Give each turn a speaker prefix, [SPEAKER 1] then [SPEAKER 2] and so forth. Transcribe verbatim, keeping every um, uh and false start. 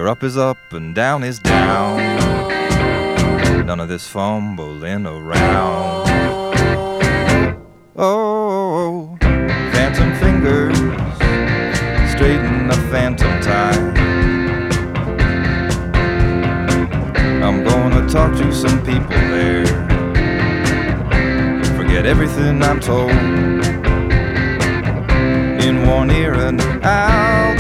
[SPEAKER 1] where up is up and down is down. None of this fumbling around. Oh, phantom fingers straighten a phantom tie. I'm gonna talk to some people there. Forget everything I'm told. In one ear and out